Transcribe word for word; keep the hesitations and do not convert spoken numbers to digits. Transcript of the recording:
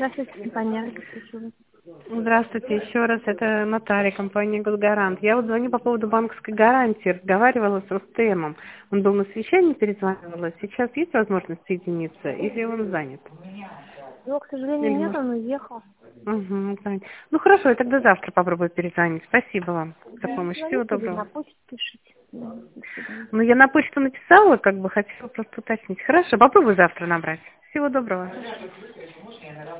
Здравствуйте, компания «Алька», слушаю вас. Здравствуйте еще раз, это Наталья, компания «Госгарант». Я вот звоню по поводу банковской гарантии, разговаривала с Рустемом. Он был на совещании, перезванивала. Сейчас есть возможность соединиться или он занят? Его, к сожалению, Или нет, может... он уехал. Угу, занят. Ну хорошо, я тогда завтра попробую перезвонить. Спасибо вам за помощь. Всего Звоните или доброго. на почту пишите. Да, до свидания. Ну, я на почту написала, как бы хотела просто уточнить. Хорошо, попробую завтра набрать. Всего доброго.